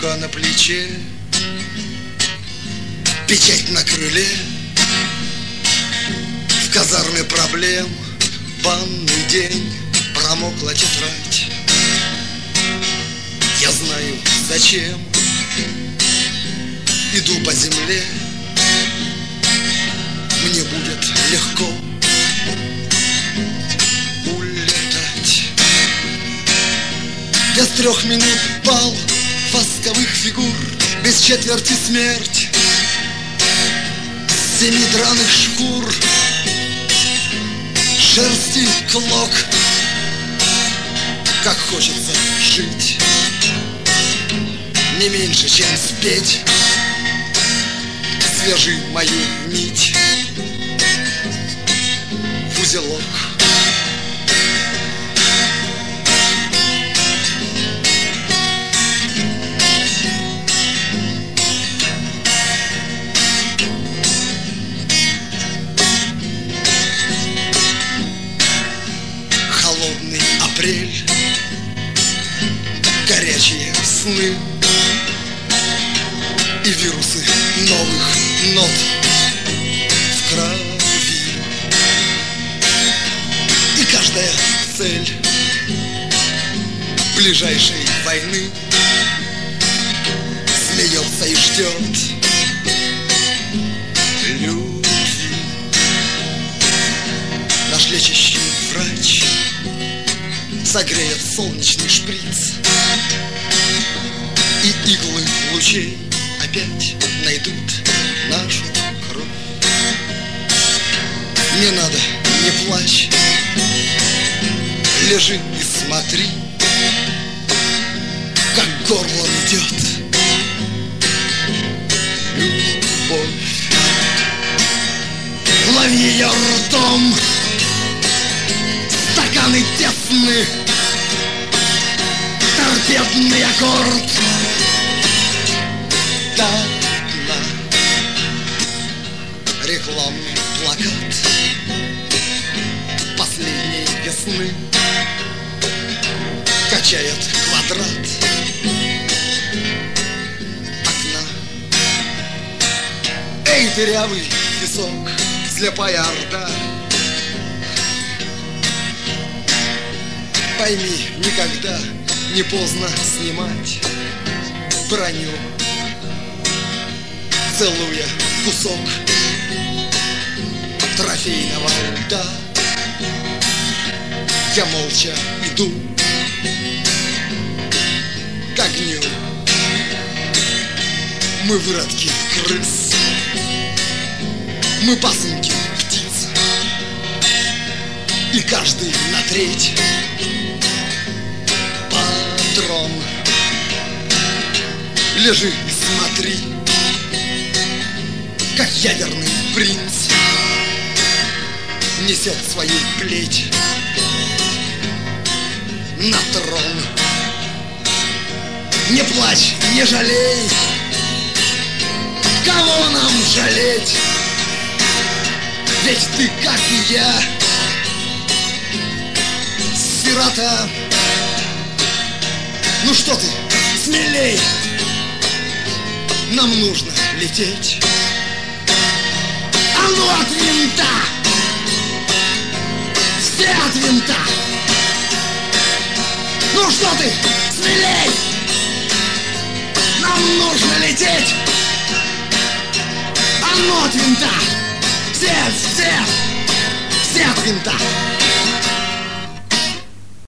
Рука на плече, печать на крыле. В казарме проблем, банный день, промокла тетрадь. Я знаю, зачем иду по земле. Мне будет легко улетать. Без 3 минут бал восковых фигур, без четверти смерть, 7 драных шкур, шерсти клок. Как хочется жить, не меньше, чем спеть. Свяжи мою нить в узелок. Холодный апрель, горячие сны и вирусы новых нот в крови. И каждая цель ближайшей войны смеется и ждет любви. Наш лечащий врач согреет солнечный шприц, и иглы лучей опять найдут нашу кровь. Не надо, не плачь, лежи и смотри, как горлом идет любовь. Лови ее ртом, стаканы тесны, торпедный аккорд. Рекламный плакат последней весны качает квадрат окна. Эй, дырявый песок, слепая орда, пойми, никогда не поздно снимать броню. Целуя кусок трофейного льда, я молча иду к огню. Мы выродки крыс, мы пасынки птиц, и каждый на треть патрон. Лежи и смотри, как ядерный принц несет свою плеть на трон. Не плачь, не жалей, кого нам жалеть? Ведь ты, как и я, сирота. Ну что ты, смелей, нам нужно лететь. А ну от винта! Все от винта! Ну что ты, смелей! Нам нужно лететь! А ну от винта! Все от винта!